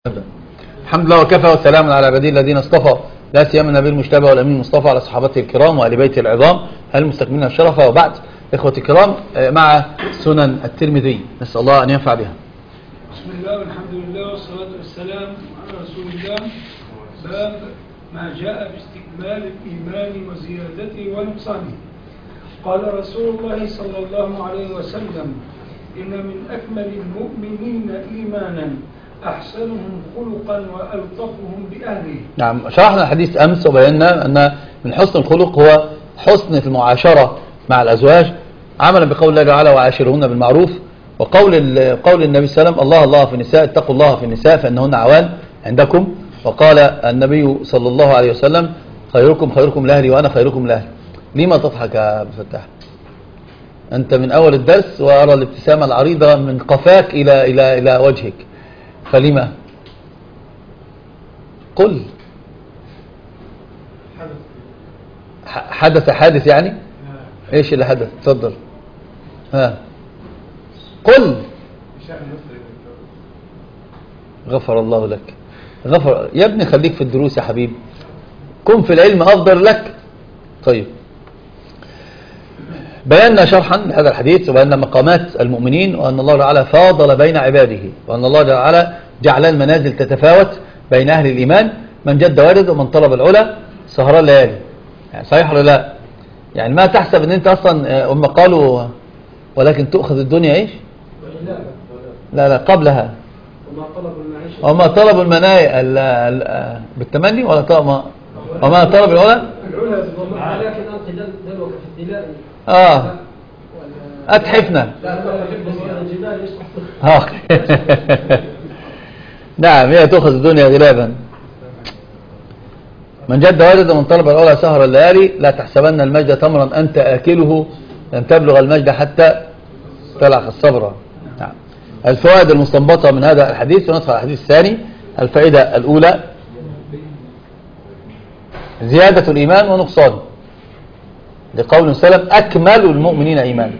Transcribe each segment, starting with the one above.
الحمد لله وكفى وسلام على عباده الذين اصطفى لا سيما النبي المجتبى والامين المصطفى على صحابته الكرام وآل بيته العظام المستكملين الشرف. وبعد اخوتي الكرام مع سنن الترمذي نسأل الله ان ينفع بها. بسم الله والحمد لله والصلاة والسلام على رسول الله. باب ما جاء باستكمال الإيمان وزيادته ونقصانه. قال رسول الله صلى الله عليه وسلم: إن من أكمل المؤمنين إيمانا أحسنهم خلقا وألطفهم بأهله. نعم، شرحنا الحديث أمس وبينا أن من حسن الخلق هو حسن المعاشرة مع الأزواج عملا بقول الله تعالى: وعاشرهن بالمعروف، وقول النبي صلى الله عليه وسلم: الله الله في النساء، اتقوا الله في النساء فإنهن عوان عندكم. وقال النبي صلى الله عليه وسلم: خيركم خيركم لأهلي وأنا خيركم لأهلي. لما تضحك يا أبو فتاح؟ أنت من أول الدرس وأرى الابتسامة العريضة من قفاك إلى وجهك، فلما؟ قل. حدث يعني؟ ايش اللي حدث؟ تفضل. ها قل. غفر الله لك. غفر يا ابني، خليك في الدروس يا حبيبي، كن في العلم افضل لك. طيب، بينا شرحا لهذا الحديث وبينا مقامات المؤمنين، وأن الله تعالى فاضل بين عباده، وأن الله تعالى جعل المنازل تتفاوت بين أهل الإيمان، من جد وارد ومن طلب العلا سهر الليالي. يعني صحيح ولا لا؟ يعني ما تحسب ان انت اصلا هم قالوا ولكن تؤخذ الدنيا ايش؟ لا قبلها وما طلبوا المنايا بالتمني ولا طلب وما طلب العلا ولكن أنقذ دلوك في الدلاء أتحفنا. نعم، هي تأخذ الدنيا غلابا. من جد وارد ومن طلب العلا سهر الليالي، لا تحسبن المجد تمرا أنت آكله، لن تبلغ المجد حتى تلعق الصبر. نعم. الفوائد المستنبطة من هذا الحديث، وندخل على الحديث الثاني. الفائدة الأولى: زيادة الإيمان ونقصانه، لقول سلم: أكمل المؤمنين إيمانا.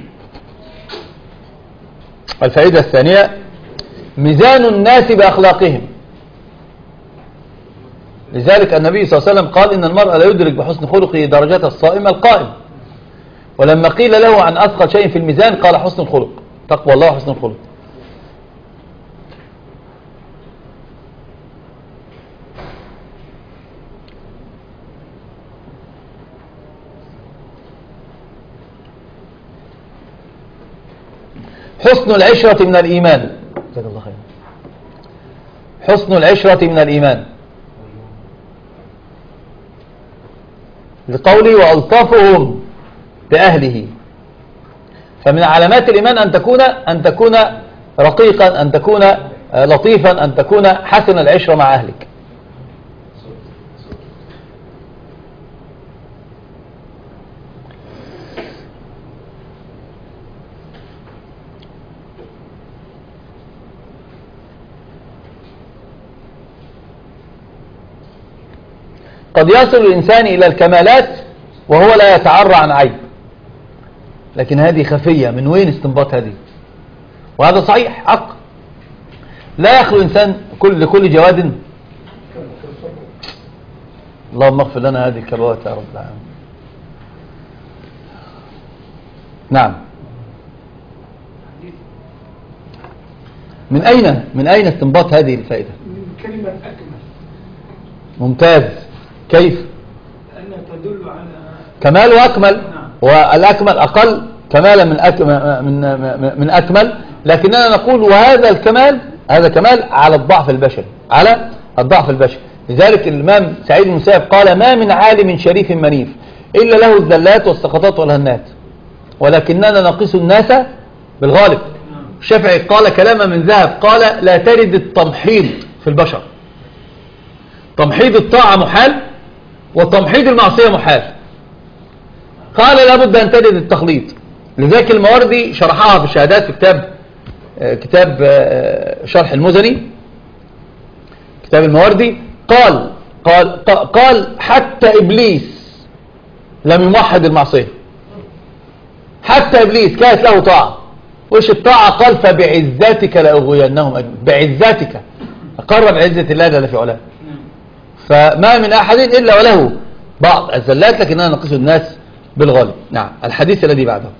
الفائدة الثانية: ميزان الناس بأخلاقهم، لذلك النبي صلى الله عليه وسلم قال: إن المرء لا يدرك بحسن خلقه درجات الصائم القائم. ولما قيل له عن أثقل شيء في الميزان قال: حسن الخلق، تقوى الله وحسن الخلق. حسن العشرة من الإيمان. جزاك الله خير. حسن العشرة من الإيمان، لقوله: وألطفهم بأهله. فمن علامات الإيمان أن تكون رقيقا، أن تكون لطيفا، أن تكون حسن العشرة مع أهلك. قد يصل الإنسان إلى الكمالات وهو لا يتعرى عن عيب، لكن هذه خفية. من وين استنباط هذه؟ وهذا صحيح حق. لا يخلو إنسان لكل جواد. اللهم اغفر لنا هذه الكروات يا رب العالمين. نعم. من أين استنباط هذه الفائدة؟ من كلمة أكمل. ممتاز. كيف؟ لأنها تدل على كمال وأكمل. نعم. والأكمل أقل كمالا من أكمل، لكننا نقول وهذا الكمال، هذا كمال على الضعف البشري، على الضعف البشري. لذلك الإمام سعيد بن المسيب قال: ما من عالم شريف منيف إلا له الذلات والسقطات والهنات، ولكننا نقيس الناس بالغالب. الشافعي قال كلاما من ذهب، قال: لا ترد التمحيض في البشر. تمحيض الطاعة محال، وتمحيض المعصية محال. قال: لابد أن تجد التخليط. لذلك المواردي شرحها في الشهادات في كتاب شرح المزني، كتاب المواردي. قال حتى إبليس لم يمحض المعصية، حتى إبليس كانت له طاعة. وإيش الطاعة؟ قال: فبعزتك لأغوينهم أجمعين. بعزتك، قرب عزة الله جل في علاه. فما من أحد إلا وله بعض الزلات، لكننا نقيس الناس بالغالب. نعم. الحديث الذي بعده.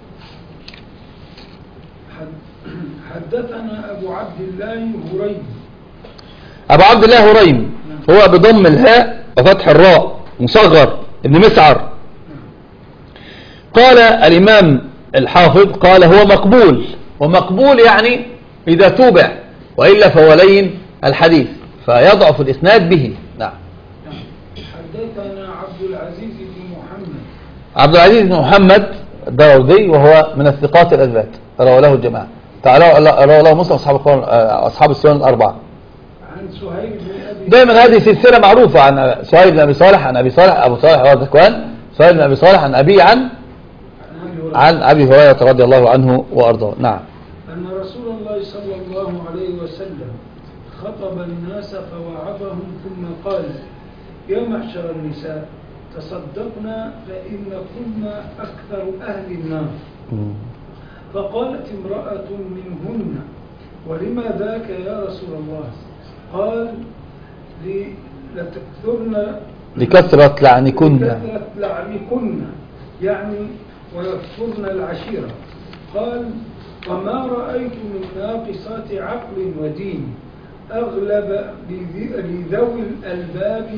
حدثنا أبو عبد الله هريم. أبو عبد الله هريم هو بضم الهاء وفتح الراء مصغر ابن مسعر. قال الإمام الحافظ قال هو مقبول، ومقبول يعني إذا توبع، وإلا فهو لين الحديث فيضعف الإسناد به. نعم. حدثنا عبد العزيز بن محمد. عبد العزيز بن محمد الدراوردي وهو من الثقات الأثبات، رواه له الجماعة، رواه له مسلم أصحاب السنن الأربعة. عن سهيل بن أبي دائما هذه سلسلة معروفة عن سهيل بن أبي صالح عن أبي صالح، أبو صالح هو ذكوان، سهيل بن أبي صالح عن أبي عن أبي هريرة رضي الله عنه وأرضاه. نعم. أن رسول الله صلى الله عليه وسلم خطب الناس فوعظهم ثم قال: يا معشر النساء تصدقنا فإن كنا أكثر أهل النار. فقالت امرأة منهن: ولما ذاك يا رسول الله؟ قال: لكثرة لعنكن، يعني ويكفرن العشيرة. قال: وما رأيت من ناقصات عقل ودين أغلب لذوي الألباب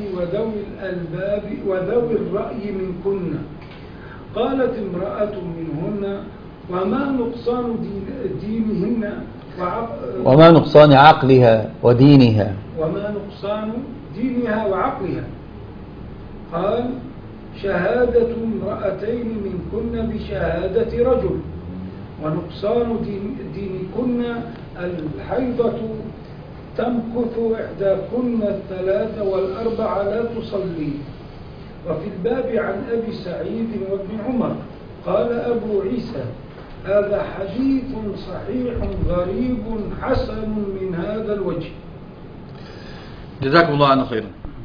وذوي الرأي منكن. قالت امرأة منهن: وما نقصان دينهن وما نقصان عقلها ودينها. وما نقصان دينها وعقلها. قال: شهادة امرأتين منكن بشهادة رجل، ونقصان دينكن الحيضة تمكث إحداكن 3 و4 لا تصلي. وفي الباب عن أبي سعيد وابن عمر قال أبو عيسى: هذا حديث صحيح غريب حسن من هذا الوجه. جزاكم الله عنه خيرا.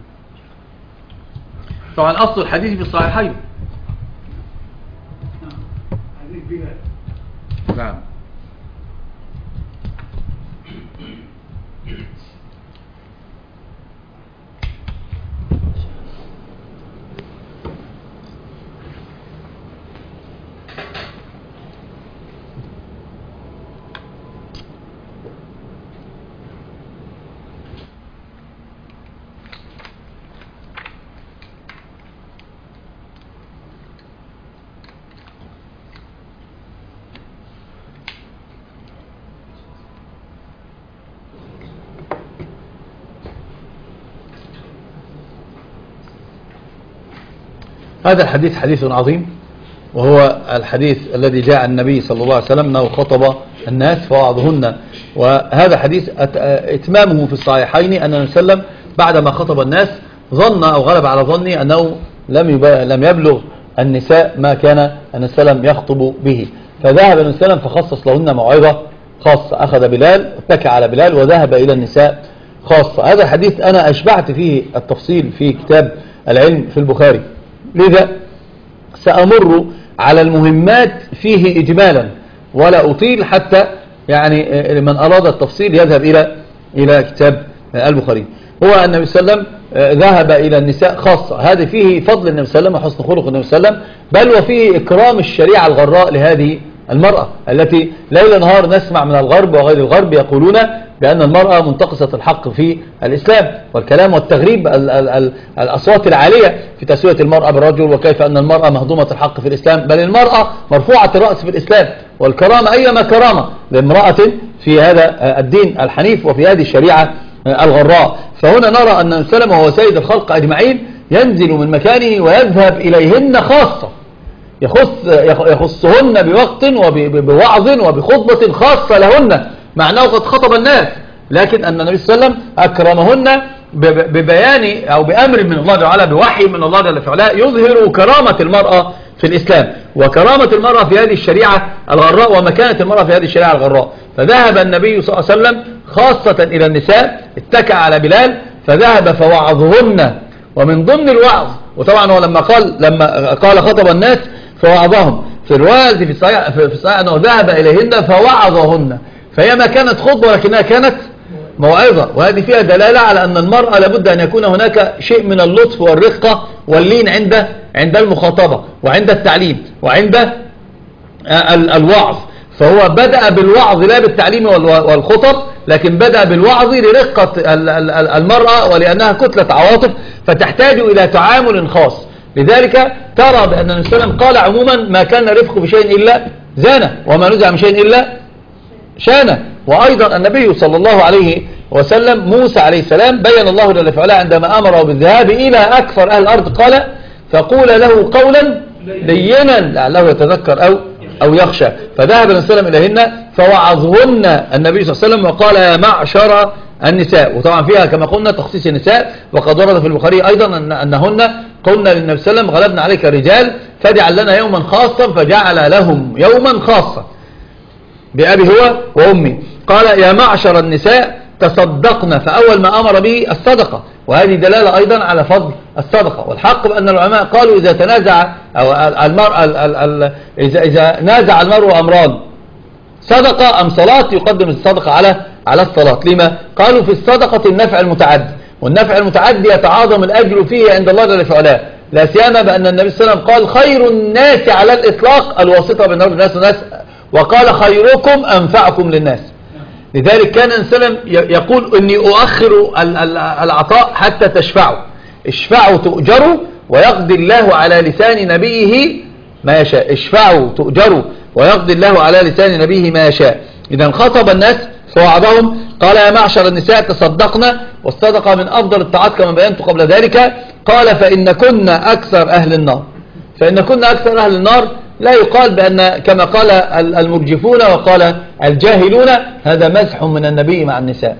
طبعا أصل الحديث في الصحيحين. حديث بلال. نعم. هذا الحديث حديث عظيم، وهو الحديث الذي جاء عن النبي صلى الله عليه وسلم أنه خطب الناس فوعظهن. وهذا حديث إتمامه في الصحيحين أن النبي صلى الله عليه وسلم بعدما خطب الناس ظن أو غلب على ظني أنه لم يبلغ النساء ما كان النبي صلى الله عليه وسلم يخطب به، فذهب النبي صلى الله عليه وسلم فخصص لهن موعظة خاصة. أخذ بلال اتكى على بلال وذهب إلى النساء خاصة. هذا الحديث أنا أشبعت فيه التفصيل في كتاب العلم في البخاري، لذا سأمر على المهمات فيه إجمالا ولا أطيل، حتى يعني من أراد التفصيل يذهب إلى كتاب البخاري. هو النبي صلى الله عليه وسلم ذهب إلى النساء خاصة، هذا فيه فضل النبي صلى الله عليه وسلم وحسن خلق النبي صلى الله عليه وسلم، بل وفيه إكرام الشريعة الغراء لهذه المرأة التي ليل نهار نسمع من الغرب وغير الغرب يقولون بأن المرأة منتقصة الحق في الإسلام، والكلام والتغريب الأصوات العالية في تسوية المرأة بالرجل، وكيف أن المرأة مهضومة الحق في الإسلام، بل المرأة مرفوعة الرأس في الإسلام، والكرامة أيما كرامة لامرأة في هذا الدين الحنيف وفي هذه الشريعة الغراء. فهنا نرى أن النبي صلى الله عليه وسلم وهو سيد الخلق أجمعين ينزل من مكانه ويذهب إليهن خاصة، يخصهن بوقت وبوعظ وبخطبة خاصة لهن، مع أنه قد خطب الناس، لكن أن النبي صلى الله عليه وسلم أكرمهن ببيان أو بأمر من الله تعالى، بوحي من الله جل في علاه يظهر كرامة المرأة في الإسلام وكرامة المرأة في هذه الشريعة الغراء ومكانة المرأة في هذه الشريعة الغراء. فذهب النبي صلى الله عليه وسلم خاصة إلى النساء، اتكى على بلال فذهب فوعظهن. ومن ضمن الوعظ، وطبعا هو لما قال خطب الناس فوعظهم، في الرواية في الصحيح أنه ذهب إليهن فوعظهن، فهي ما كانت خطبة ولكنها كانت موعظة. وهذه فيها دلالة على أن المرأة لابد أن يكون هناك شيء من اللطف والرقة واللين عند المخاطبة وعند التعليم وعند الوعظ. فهو بدأ بالوعظ لا بالتعليم والخطب، لكن بدأ بالوعظ لرقة المرأة ولأنها كتلة عواطف فتحتاج إلى تعامل خاص. لذلك ترى بأن النبي صلى الله عليه وسلم قال عموما ما كان رفق بشيء إلا زانه وما نزع من شيء إلا شانه. وأيضا النبي صلى الله عليه وسلم موسى عليه السلام بين الله جل وعلا عندما أمره بالذهاب إلى أكثر أهل الأرض قال فقول له قولا لينا لعله يتذكر أو يخشى. فذهب النبي صلى الله عليه وسلم إليهن فوعظهن النبي صلى الله عليه وسلم وقال يا معشر النساء. وطبعا فيها كما قلنا تخصيص النساء، وقد ورد في البخاري أيضا أنهن قلنا للنبي صلى الله عليه وسلم غلبنا عليك رجال فاجعل لنا يوما خاصا، فجعل لهم يوما خاصا بأبي هو وأمي. قال يا معشر النساء تصدقنا، فأول ما أمر به الصدقة، وهذه دلالة أيضا على فضل الصدقة. والحق بأن العلماء قالوا إذا تنازع أو المرء إذا نازع المرء أمران صدقة أم صلاة يقدم الصدقة على الصلاة. لما؟ قالوا في الصدقة النفع المتعدي، والنفع المتعدي يتعاظم الأجر فيه عند الله جل وعلا، لا سيما بأن النبي صلى الله عليه وسلم قال خير الناس على الإطلاق الواسطة بين الناس والناس، وقال خيركم أنفعكم للناس. لذلك كان الإنسان يقول إني أؤخر العطاء حتى تشفعوا، اشفعوا تؤجروا ويقضي الله على لسان نبيه ما يشاء، اشفعوا تؤجروا ويقضي الله على لسان نبيه ما يشاء. إذا خطب الناس فوعظهم قال يا معشر النساء تصدقنا، والصدقة من أفضل الطاعات كما بينت قبل ذلك. قال فإن كنا أكثر أهل النار. فإن كنا أكثر أهل النار لا يقال بأن كما قال المرجفون وقال الجاهلون هذا مزح من النبي مع النساء،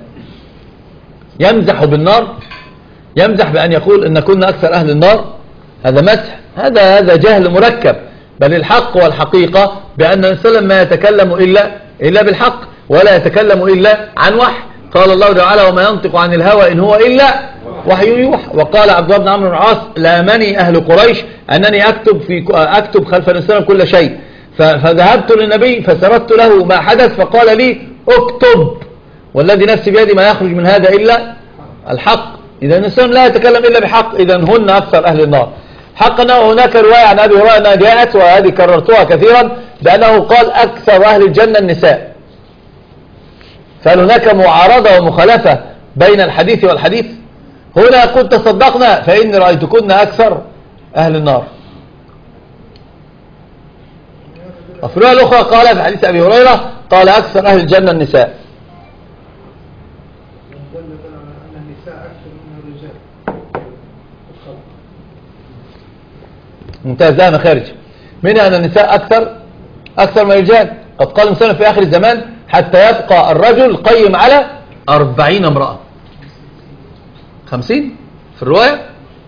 يمزح بالنار، يمزح بأن يقول إن كنا أكثر أهل النار، هذا مزح، هذا جهل مركب. بل الحق والحقيقة بأن الإنسان ما يتكلم إلا بالحق ولا يتكلم إلا عن وحي. قال الله تعالى وما ينطق عن الهوى إن هو إلا وحي يوحى. وقال عبد الله بن عمرو بن العاص لامني أهل قريش أنني أكتب خلف الإنسان كل شيء، فذهبت للنبي فسردت له ما حدث فقال لي اكتب والذي نفسي بيدي ما يخرج من هذا إلا الحق. إذا الإنسان لا يتكلم إلا بحق، إذا هن أكثر أهل النار. حقا هناك رواية عن أبي هريرة أنها جاءت وهذه كررتها كثيرا بأنه قال أكثر أهل الجنة النساء. فهل هناك معارضة ومخالفة بين الحديث والحديث؟ هنا يقول تصدقنا فإني رأيتكن أكثر أهل النار. وفي الرواية الأخرى قال في حديث أبي هريرة قال أكثر أهل الجنة النساء. ممتاز، لا مخارج منها أن النساء أكثر من الرجال. قد قال مثلا في آخر الزمان حتى يبقى الرجل قيم على 40 امرأة. 50 في الرواية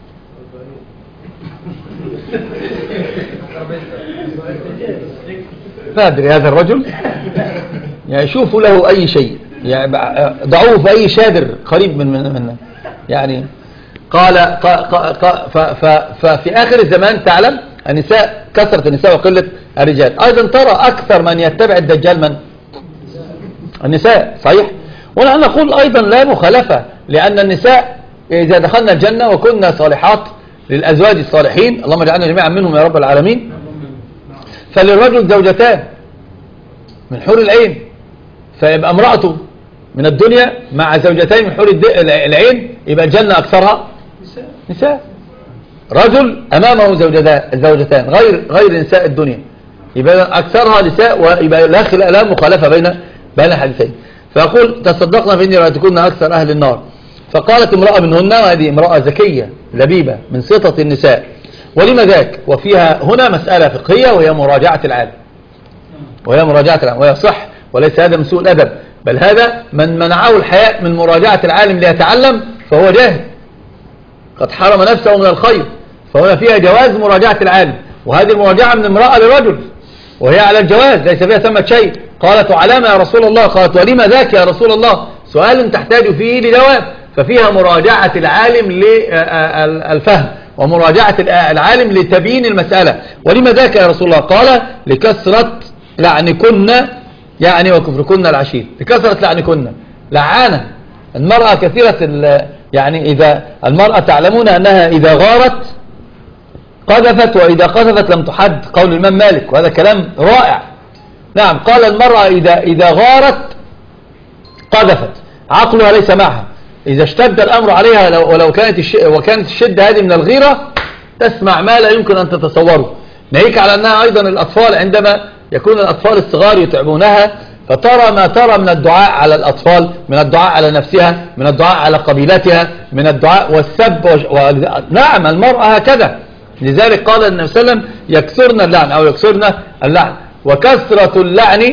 لا أدري هذا الرجل يعني شوفوا له أي شيء يعني ضعوه في أي شادر قريب من يعني قال ففي آخر الزمان تعلم النساء كثرة النساء وقلة الرجال. أيضا ترى أكثر من يتبع الدجال من النساء، صحيح. ونحن نقول أيضا لا مخالفة، لأن النساء إذا دخلنا الجنة وكنا صالحات للأزواج الصالحين اللهم اجعلنا جميعا منهم يا رب العالمين، فللرجل زوجتان من حور العين، فيبقى امرأته من الدنيا مع زوجتين من حور العين، يبقى الجنة أكثرها نساء. رجل أمامه زوجتان غير نساء الدنيا، يبقى أكثرها نساء، ويبقى لا مخالفة بين الحديثين. فيقول تصدقنا فإني رأيتكن أكثر أهل النار. فقالت امرأة منهن، وهذه امرأة ذكية لبيبة من سطة النساء، ولما ذاك؟ وفيها هنا مسألة فقهية وهي مراجعة العالم، وهي صح، وليس هذا من سوء الأدب، بل هذا من منعه الحياء من مراجعة العالم ليتعلم فهو جاهل قد حرم نفسه من الخير. فهنا فيها جواز مراجعة العالم، وهذه المراجعة من امرأة لرجل وهي على الجواز ليس فيها ثمة شيء. قالت علامة يا رسول الله؟ قالت ولما ذاك يا رسول الله؟ سؤال تحتاج فيه لجواب. ففيها مراجعة العالم للفهم ومراجعة العالم لتبيين المسألة. ولما ذاك يا رسول الله؟ قال لكثرة لعنكن يعني وكفركن العشير. لكثرة لعنكن، لعانة المرأة كثيرة يعني إذا المرأة تعلمون أنها إذا غارت قذفت، وإذا قذفت لم تحد، قول الإمام مالك، وهذا كلام رائع. نعم، قال المرأة إذا غارت قذفت، عقلها ليس معها، إذا اشتد الأمر عليها ولو كانت الشدة هذه من الغيرة تسمع ما لا يمكن أن تتصوره. ناهيك على أنها أيضا الأطفال عندما يكون الأطفال الصغار يتعبونها فترى ما ترى من الدعاء على الأطفال، من الدعاء على نفسها، من الدعاء على قبيلتها، من الدعاء والسب نعم المرأة هكذا. لذلك قال النبي صلى الله عليه وسلم يكثرن اللعن أو يكثرن اللعن، وكثرة اللعن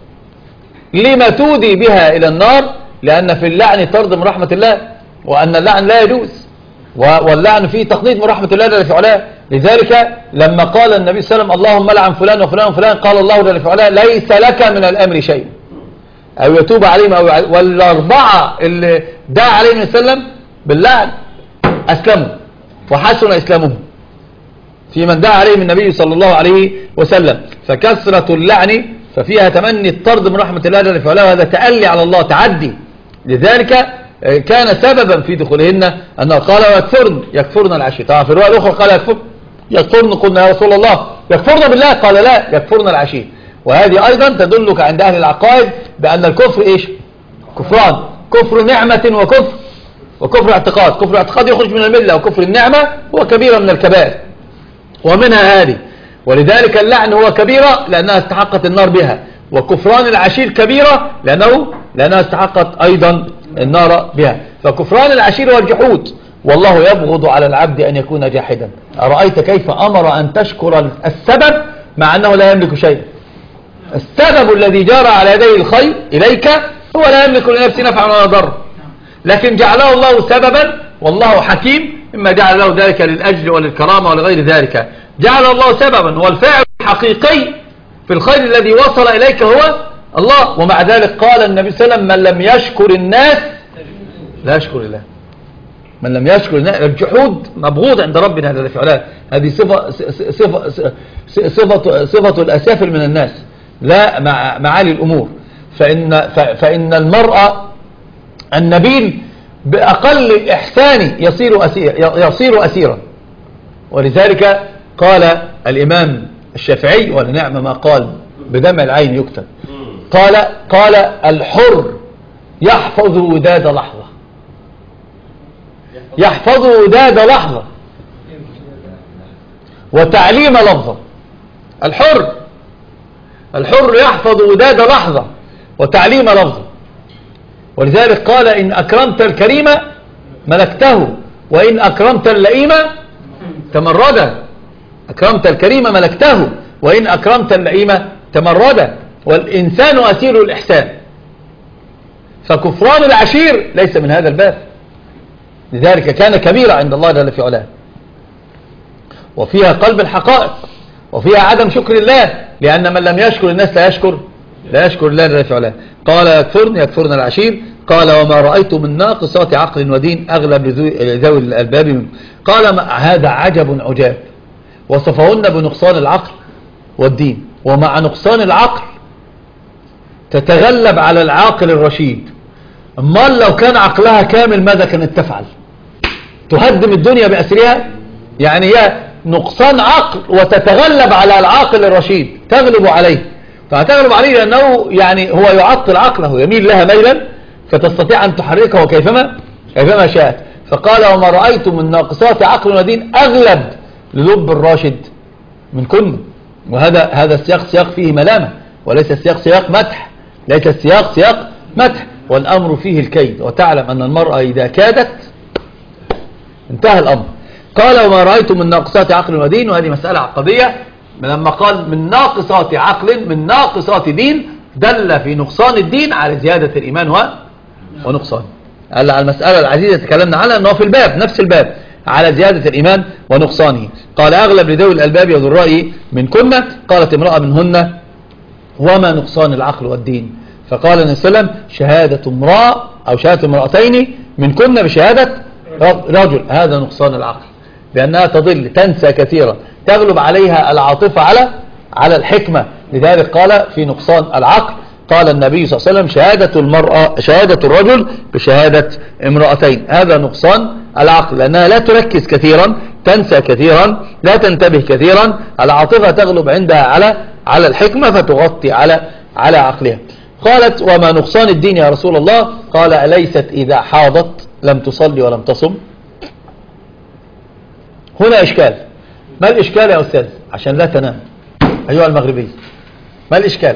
لما تودي بها إلى النار، لأن في اللعن طرد من رحمة الله، وأن اللعن لا يجوز، واللعن فيه تقنيط من رحمة الله جل في علاه. لذلك لما قال النبي صلى الله عليه وسلم اللهم لعن فلان وفلان وفلان، قال الله جل في علاه ليس لك من الأمر شيء، أو يتوب عليهم والأربعة اللي دعا عليهم النبي صلى الله عليه وسلم باللعن أسلموا وحسن إسلامهم في من دعا عليهم النبي صلى الله عليه وسلم. فكثرة اللعن ففيها تمني الطرد من رحمة الله جل في علاه، وهذا تألي على الله، تعدي. لذلك كان سببا في دخولهن أنه قال يكفرن العشي. طبعا في الرواية الأخرى قال يكفرن، قلنا يا رسول الله يكفرن بالله، قال لا يكفرن العشي. وهذه أيضا تدلك عند أهل العقائد بأن الكفر إيش؟ كفران، كفر نعمة وكفر اعتقاد. كفر الاعتقاد يخرج من الملة، وكفر النعمة هو كبيرة من الكبائر، ومنها هذه. ولذلك اللعن هو كبيرة لأنها استحقت النار بها، وكفران العشير كبيرة لأنها استحقت أيضا النار بها. فكفران العشير هو الجحود، والله يبغض على العبد أن يكون جاحدا. أرأيت كيف أمر أن تشكر السبب مع أنه لا يملك شيء؟ السبب الذي جرى على يديه الخير إليك هو لا يملك لنفسه نفعا ولا ضر، لكن جعله الله سببا، والله حكيم، إما جعل له ذلك للأجل وللكرامة ولغير ذلك. جعل الله سببا، والفاعل الحقيقي في الخير الذي وصل إليك هو الله. ومع ذلك قال النبي صلى الله عليه وسلم من لم يشكر الناس لا يشكر الله. من لم يشكر الناس، الجحود مبغوض عند ربنا جل في علاه. هذه صفة الأسافل من الناس، لا معالي الأمور. فإن المرأة النبيل بأقل الإحسان يصير أسيرا. ولذلك قال الإمام الشافعي، ولنعم ما قال بدمع العين يكتب، قال الحر يحفظ وداد لحظة، يحفظ وداد لحظة وتعليم لفظة. الحر يحفظ وداد لحظة وتعليم لفظة. ولذلك قال إن أكرمت الكريم ملكته، وإن أكرمت اللئيم تمرده. أكرمت الكريم ملكته، وإن أكرمت اللئيم تمرده. والإنسان أسير الإحسان، فكفران العشير ليس من هذا الباب. لذلك كان كبيرا عند الله جل في علاه، وفيها قلب الحقائق، وفيها عدم شكر الله، لأن من لم يشكر الناس لا يشكر الله جل في علاه. قال يكفرن العشير. قال وما رأيت من ناقصات عقل ودين أغلب ذوي الألباب منه. قال هذا عجب عجاب، وصفهن بنقصان العقل والدين. ومع نقصان العقل تتغلب على العاقل الرشيد. امال لو كان عقلها كامل ماذا كانت تفعل؟ تهدم الدنيا بأسرها. يعني هي نقصان عقل وتتغلب على العاقل الرشيد، تغلب عليه. فهتغلب عليه لأنه يعني هو يعطل عقله، يميل لها ميلا فتستطيع أن تحركه كيفما شاءت. فقال وما رأيت من ناقصات عقل ودين أغلب للب الراشد من كن. وهذا السياق فيه ملامة، وليس السياق سياق مدح، ليس السياق سياق مدح، والأمر فيه الكيد. وتعلم أن المرأة إذا كادت انتهى الأمر. قال وما رأيت من ناقصات عقل ودين، وهذه مسألة عقدية. لما قال من ناقصات عقل من ناقصات دين، دل في نقصان الدين على زيادة الإيمان ونقصان. على المسألة العزيزة تكلمنا عنها أنه في الباب نفس الباب على زيادة الإيمان ونقصانه. قال أغلب لذوي الألباب وذو الرأي من كنا. قالت امرأة منهن وما نقصان العقل والدين؟ فقال النبي صلى الله عليه وسلم شهادة امرأة أو شهادة امرأتين من كنا بشهادة رجل، هذا نقصان العقل، لأنها تضل تنسى كثيرا، تغلب عليها العاطفة على الحكمة. لذلك قال في نقصان العقل. قال النبي صلى الله عليه وسلم شهادة الرجل بشهادة امرأتين. هذا نقصان العقل، لأنها لا تركز كثيرا، تنسى كثيرا، لا تنتبه كثيرا، العاطفة تغلب عندها على الحكمة فتغطي على عقلها. قالت: وما نقصان الدين يا رسول الله؟ قال: أليست إذا حاضت لم تصلي ولم تصم؟ هنا إشكال. ما الإشكال يا أستاذ؟ عشان لا تنام أيها المغربي، ما الإشكال؟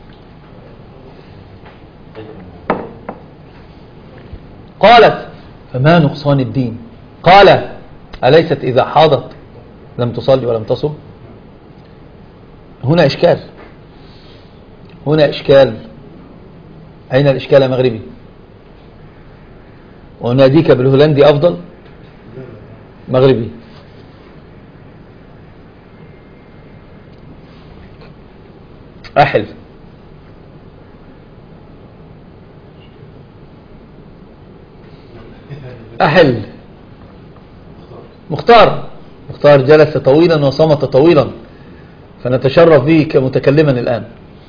قالت: فما نقصان الدين؟ قال: أليست إذا حاضت لم تصلي ولم تصم؟ هنا إشكال، هنا إشكال. أين الإشكال يا مغربي؟ وناديك بالهولندي أفضل؟ مغربي. أحل. أحل. مختار جلس طويلا وصمت طويلا، فنتشرف به كمتكلما الآن.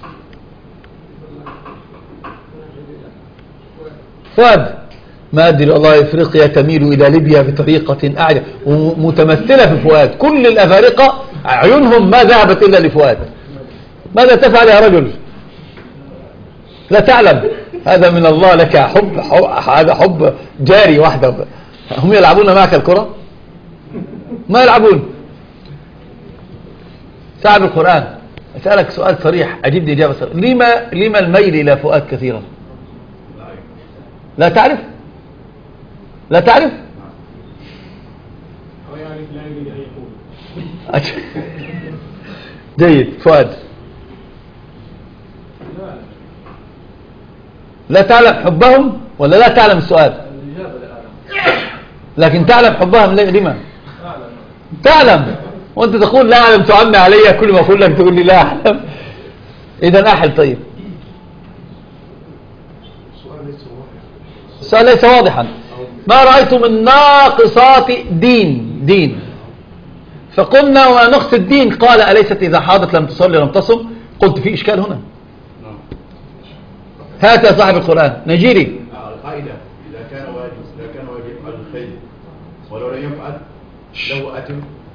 فؤاد. ما أدري والله، إفريقيا تميل إلى ليبيا بطريقة أعجب، ومتمثلة في فؤاد. كل الأفارقة عيونهم ما ذهبت إلا لفؤاد. ماذا تفعل يا رجل؟ لا تعلم، هذا من الله لك حب، هذا حب جاري وحده. هم يلعبون معك الكرة؟ ما يلعبون. صاحب القرآن، أسألك سؤال صريح، أجيب إجابة صريحة. لما الميل إلى فؤاد كثيرا؟ لا تعرف؟ لا تعرف؟ جيد. فؤاد، لا تعلم حبهم ولا لا تعلم السؤال؟ لكن تعلم حبهم لما؟ تعلم، وانت تقول لا أعلم، تعمي علي، كل ما أقول لك تقول لي لا أعلم. إذن أحل. طيب، السؤال ليس واضحا. ما رأيت من ناقصات دين فقلنا: وما نقص الدين؟ قال: أليست إذا حاضت لم تصلي ولم تصم؟ قلت: في إشكال هنا. هات يا صاحب القرآن. نجيري. القاعدة: إذا كان واجب على الخير ولو لم يفعل له أجر،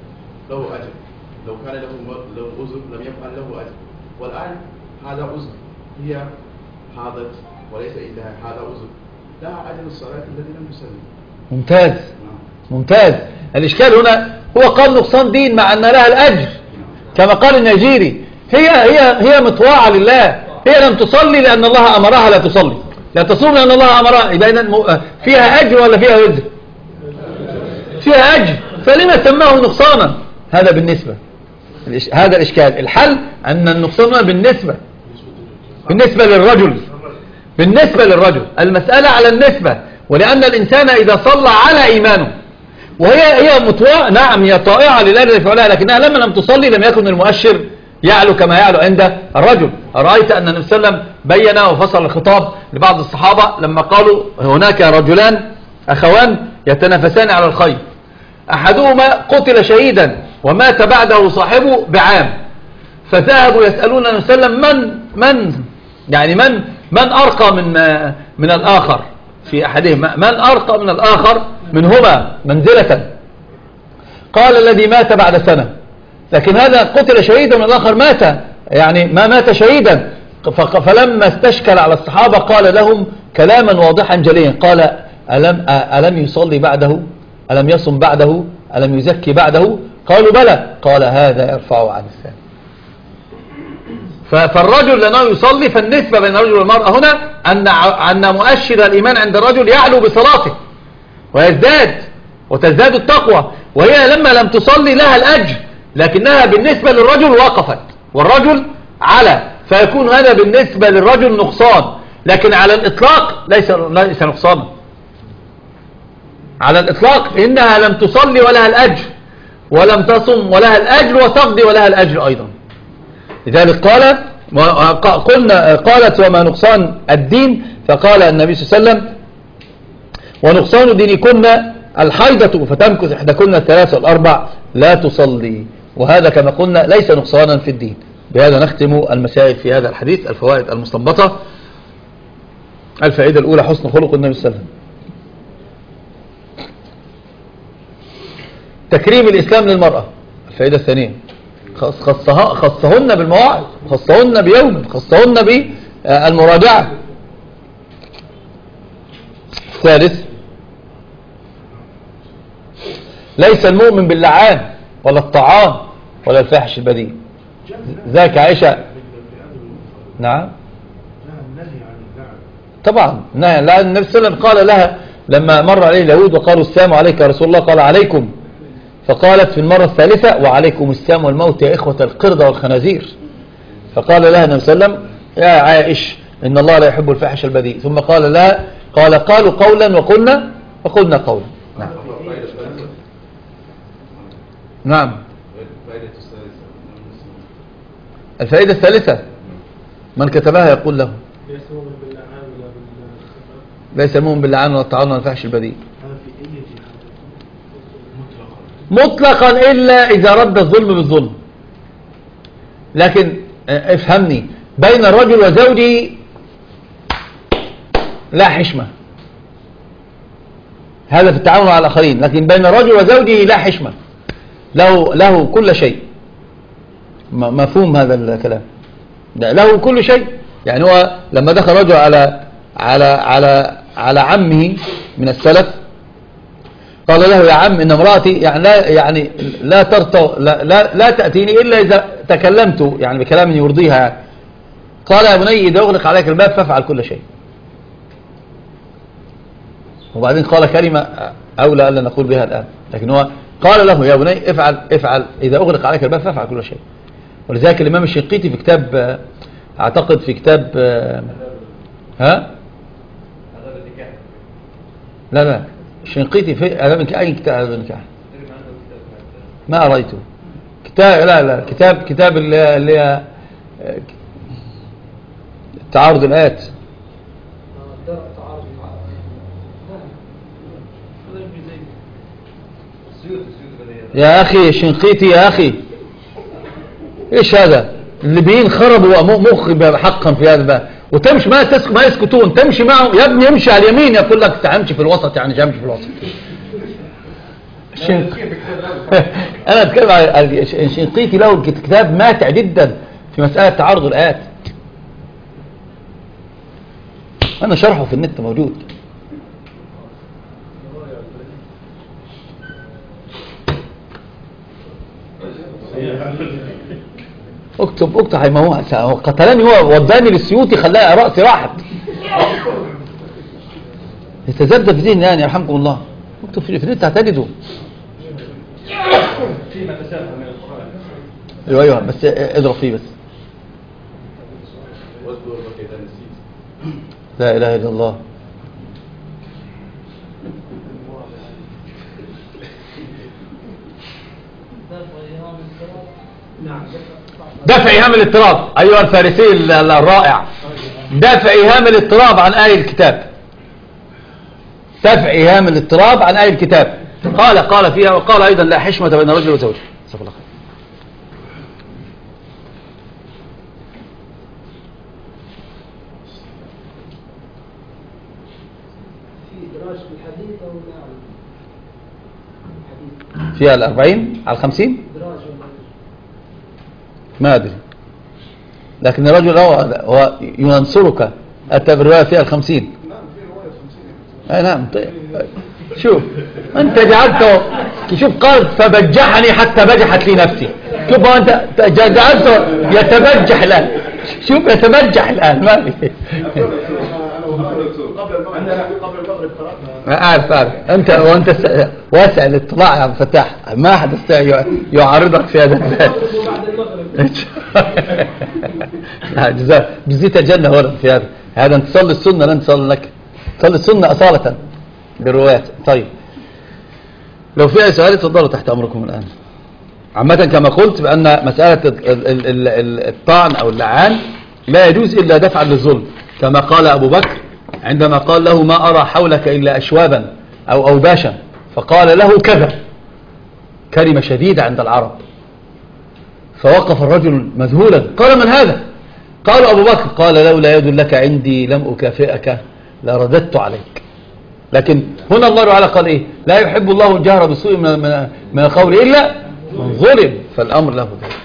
لو كان له عذر لم يفعل له أجر. والآن هذا عذر، هي حاضت وليس عندها هذا عذر، لا أجر الصلاة الذي لم تصلي. ممتاز. الإشكال هنا هو قال نقصان دين مع أن لها الأجر، كما قال النجيري. هي مطواعة لله، هي لم تصلي لأن الله أمرها لا تصلي، لا تصوم لأن الله أمرها. يبقى فيها أجر ولا فيها وزر؟ فيها أجر، فلما سماه نقصانا؟ هذا بالنسبة. هذا الإشكال. الحل أن النقصان بالنسبة للرجل. المسألة على النسبة، ولأن الإنسان إذا صلى على إيمانه، وهي مطوع، نعم هي طائعة لله الذي فعلها، لكنها لما لم تصلي لم يكن المؤشر يعلو كما يعلو عند الرجل. رأيت أن النبي صلى الله عليه وسلم بين وفصل الخطاب لبعض الصحابة لما قالوا: هناك رجلان أخوان يتنافسان على الخير، أحدهما قتل شهيدا ومات بعده صاحبه بعام، فذهبوا يسألون النبي صلى الله عليه وسلم من أرقى من الآخر في أحدهما، من أرقى من الآخر منهما منزلة؟ قال: الذي مات بعد سنة. لكن هذا قتل شهيدا من الآخر مات، يعني ما مات شهيدا. فلما استشكل على الصحابة قال لهم كلاما واضحا جليا، قال: ألم يصلي بعده؟ ألم يصم بعده؟ ألم يزكي بعده؟ قالوا: بلى. قال: هذا يرفع عن الثاني. فالرجل لأنه يصلي، فالنسبة بين الرجل والمرأة هنا أن مؤشر الإيمان عند الرجل يعلو بصلاته وتزداد التقوى، وهي لما لم تصلي لها الأجر، لكنها بالنسبة للرجل وقفت والرجل على، فيكون هذا بالنسبة للرجل نقصان، لكن على الإطلاق ليس نقصانا. على الإطلاق إنها لم تصلي ولها الأجر، ولم تصم ولها الأجر، وتقضي ولها الأجر أيضا. لذلك قالت: وما نقصان الدين؟ فقال النبي صلى الله عليه وسلم: ونقصان دينكن الحيضة، فتمكث إحداكن 3 و4 لا تصلي. وهذا كما قلنا ليس نقصانا في الدين، بهذا نختم المسائل في هذا الحديث. الفوائد المستنبطة: الفائدة الأولى حسن خلق النبي صلى الله عليه وسلم. تكريم الإسلام للمرأة. الفائدة الثانية: خصهن بالمواعظ، خصهن بيوم، خصهن بالمراجعة. الثالث: ليس المؤمن باللعان ولا الطعام ولا الفاحش البذيء. ذاك عائشة. نعم طبعا نهي. لأن النبي صلى الله عليه وسلم قال لها لما مر عليه اليهود وقالوا السلام عليك يا رسول الله، قال عليكم، فقالت في المرة الثالثة وعليكم السام والموت يا إخوة القردة والخنازير. فقال لها النبي صلى الله عليه وسلم يا عائش إن الله لا يحب الفاحش البذيء. ثم قال لها قالوا قولا وقلنا قولا. نعم. نعم. الفائدة الثالثة: من كتبها يقول له ليس المؤمن باللعان ولا الطعان ولا الفحش البذيء مطلقا إلا إذا رد الظلم بالظلم. لكن افهمني، بين الرجل وزوجه لا حشمة، هذا في التعامل مع الآخرين. لكن بين الرجل وزوجه لا حشمة، له كل شيء. مفهوم هذا الكلام؟ له كل شيء. يعني هو لما دخل رجل على عمه من السلف قال له يا عم إن امرأتي يعني لا تأتيني إلا إذا تكلمت يعني بكلام يرضيها يعني. قال يا بني إذا أغلق عليك الباب فافعل كل شيء. وبعدين قال كلمة أولى ألا نقول بها الآن، لكن هو قال له يا بني افعل إذا أغلق عليك الباب فافعل كل شيء. ولذلك الإمام الشنقيطي في كتاب، أعتقد في كتاب لا الشنقيطي في أي كتاب النكاح ما قريته. كتاب كتاب اللي هي تعارض الآيات. يا أخي الشنقيطي يا أخي إيش هذا اللي بينخربوا مخ حقا في هذا بقى. وتمشي ما يسكتون، تمشي معهم يا ابني امشي على اليمين، يقول لك تعمشي في الوسط، يعني امشي في الوسط. انا اتكلم على الشنقيطي، له كتاب ماتع جدا في مسألة تعارض الآيات، انا شرحه في النت موجود. اكتب هيموت. هو قتلني، هو وداني للسيوطي خلاني رأسي راحت. يتزبد في ذهني يعني يرحمكم الله. اكتب في النت هتجده. فيما تسافر من القرآن. ايوه بس اضرب فيه بس. لا اله الا الله. دفع إيهام الاضطراب. أيها الفارسي الرائع، دفع إيهام الاضطراب عن آي الكتاب. دفع إيهام الاضطراب عن آي الكتاب. قال فيها وقال أيضا لا حشمة بين رجل وزوجه. صلى الله عليه وسلم. فيها 40 على 50 ما أدري، لكن الرجل هو ينصرك. أتى بالرواية فيها 50. نعم. طيب شوف أنت جعلته، شوف قال فبجحني حتى بجحت لي نفسي. شوف أنت جعلته يتبجح الآن. شوف يتبجح الآن. ما لي أعرف أنت واسع الاطلاع يا عبد الفتاح، ما أحد يعارضك في هذا الباب. جزيت الجنة ورد في هذا أنت تصلي السنة لن تصلي لك، تصلي السنة أصالة بالروايات. طيب لو في أي سؤال تفضلوا تحت أمركم الآن. عامة كما قلت بأن مسألة الطعن أو اللعان لا يجوز إلا دفعا للظلم، كما قال أبو بكر عندما قال له ما أرى حولك إلا أشوابا أو أوباشا، فقال له كذا، كلمة شديدة عند العرب. فوقف الرجل مذهولا قال من هذا؟ قالوا أبو بكر. قال لولا يد لك عندي لم أكافئك لرددت عليك. لكن هنا الله تعالى قال إيه؟ لا يحب الله الجهر بالسوء من القول إلا من ظلم، فالأمر له ذلك.